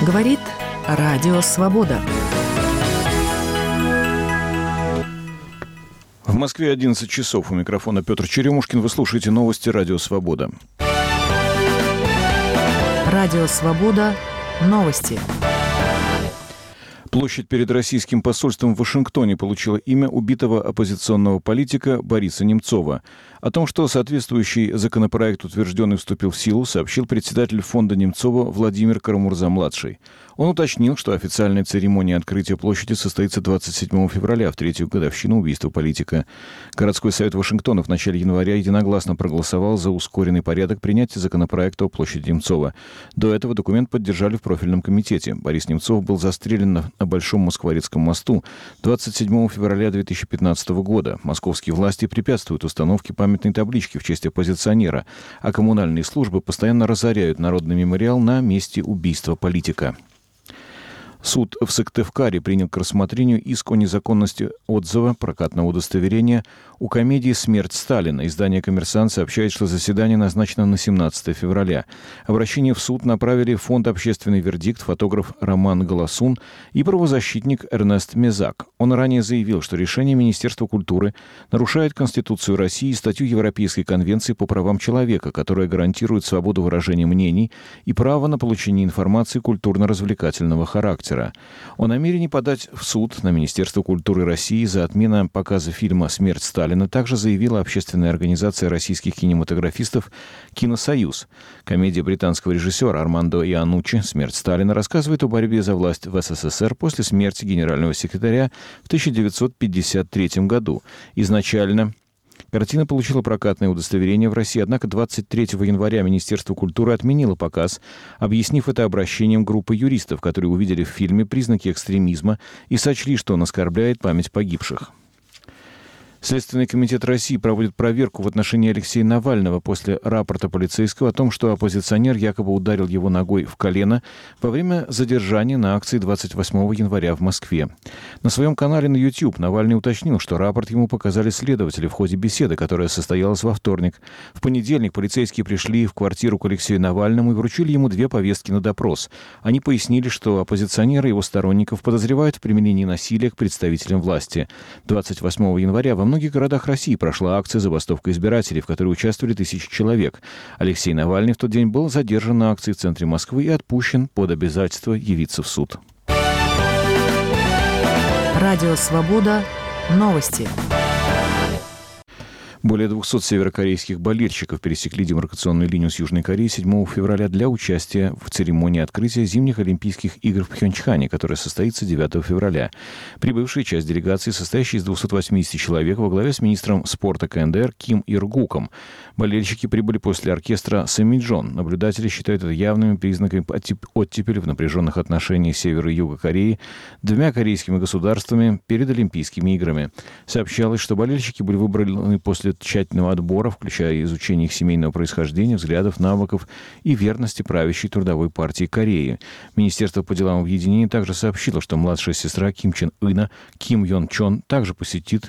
Говорит Радио Свобода. В Москве 11 часов. У микрофона Петр Черемушкин. Вы слушаете новости Радио Свобода. Радио Свобода. Новости. Площадь перед российским посольством в Вашингтоне получила имя убитого оппозиционного политика Бориса Немцова. О том, что соответствующий законопроект, утвержденный, вступил в силу, сообщил председатель фонда Немцова Владимир Карамурза-младший. Он уточнил, что официальная церемония открытия площади состоится 27 февраля, в третью годовщину убийства политика. Городской совет Вашингтона в начале января единогласно проголосовал за ускоренный порядок принятия законопроекта о площади Немцова. До этого документ поддержали в профильном комитете. Борис Немцов был застрелен на Большом Москворецком мосту 27 февраля 2015 года. Московские власти препятствуют установке памятной таблички в честь оппозиционера, а коммунальные службы постоянно разоряют народный мемориал на месте убийства политика. Суд в Сыктывкаре принял к рассмотрению иск о незаконности отзыва прокатного удостоверения у комедии «Смерть Сталина». Издание «Коммерсант» сообщает, что заседание назначено на 17 февраля. Обращение в суд направили фонд «Общественный вердикт», фотограф Роман Голосун и правозащитник Эрнест Мезак. Он ранее заявил, что решение Министерства культуры нарушает Конституцию России и статью Европейской конвенции по правам человека, которая гарантирует свободу выражения мнений и право на получение информации культурно-развлекательного характера. О намерении подать в суд на Министерство культуры России за отмену показа фильма «Смерть Сталина» также заявила общественная организация российских кинематографистов «Киносоюз». Комедия британского режиссера Армандо Ианнуччи «Смерть Сталина» рассказывает о борьбе за власть в СССР после смерти генерального секретаря в 1953 году. Изначально картина получила прокатное удостоверение в России, однако 23 января Министерство культуры отменило показ, объяснив это обращением группы юристов, которые увидели в фильме признаки экстремизма и сочли, что он оскорбляет память погибших. Следственный комитет России проводит проверку в отношении Алексея Навального после рапорта полицейского о том, что оппозиционер якобы ударил его ногой в колено во время задержания на акции 28 января в Москве. На своем канале на YouTube Навальный уточнил, что рапорт ему показали следователи в ходе беседы, которая состоялась во вторник. В понедельник полицейские пришли в квартиру к Алексею Навальному и вручили ему 2 повестки на допрос. Они пояснили, что оппозиционеры и его сторонников подозревают в применении насилия к представителям власти. 28 января во многих городах России прошла акция «Забастовка избирателей», в которой участвовали тысячи человек. Алексей Навальный в тот день был задержан на акции в центре Москвы и отпущен под обязательство явиться в суд. Радио Свобода. Новости. Более 200 северокорейских болельщиков пересекли демаркационную линию с Южной Кореей 7 февраля для участия в церемонии открытия зимних Олимпийских игр в Пхенчхане, которая состоится 9 февраля. Прибывшая часть делегации, состоящая из 280 человек, во главе с министром спорта КНДР Ким Ир-гуком. Болельщики прибыли после оркестра «Сэмиджон». Наблюдатели считают это явными признаками оттепели в напряженных отношениях Севера и Юга Кореи двумя корейскими государствами перед Олимпийскими играми. Сообщалось, что болельщики были выбраны после тщательного отбора, включая изучение их семейного происхождения, взглядов, навыков и верности правящей трудовой партии Кореи. Министерство по делам объединения также сообщило, что младшая сестра Ким Чен Ына, Ким Йон Чон, также посетит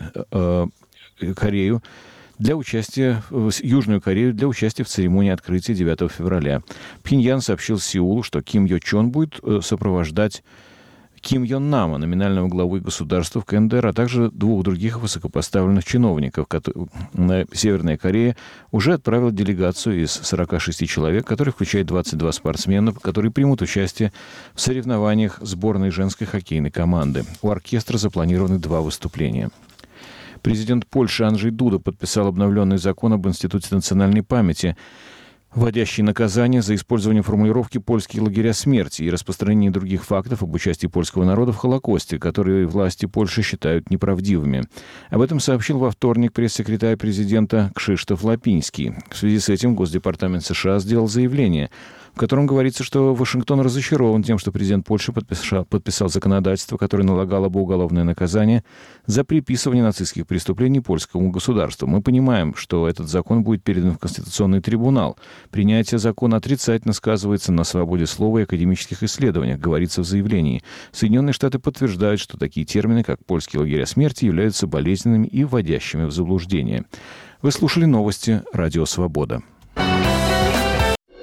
Корею для участия Южную Корею для участия в церемонии открытия 9 февраля. Пхеньян сообщил Сеулу, что Ким Йо Чон будет сопровождать Ким Йон Нама, номинального главы государства в КНДР, а также 2 других высокопоставленных чиновников. Северная Корея уже отправила делегацию из 46 человек, которая включает 22 спортсмена, которые примут участие в соревнованиях сборной женской хоккейной команды. У оркестра запланированы 2 выступления. Президент Польши Анджей Дуда подписал обновленный закон об Институте национальной памяти, вводящий наказание за использование формулировки «польские лагеря смерти» и распространение других фактов об участии польского народа в Холокосте, которые власти Польши считают неправдивыми. Об этом сообщил во вторник пресс-секретарь президента Кшиштоф Лапинский. В связи с этим Госдепартамент США сделал заявление, в котором говорится, что Вашингтон разочарован тем, что президент Польши подписал законодательство, которое налагало бы уголовное наказание за приписывание нацистских преступлений польскому государству. Мы понимаем, что этот закон будет передан в Конституционный трибунал. Принятие закона отрицательно сказывается на свободе слова и академических исследованиях, говорится в заявлении. Соединенные Штаты подтверждают, что такие термины, как «польские лагеря смерти», являются болезненными и вводящими в заблуждение. Вы слушали новости «Радио Свобода».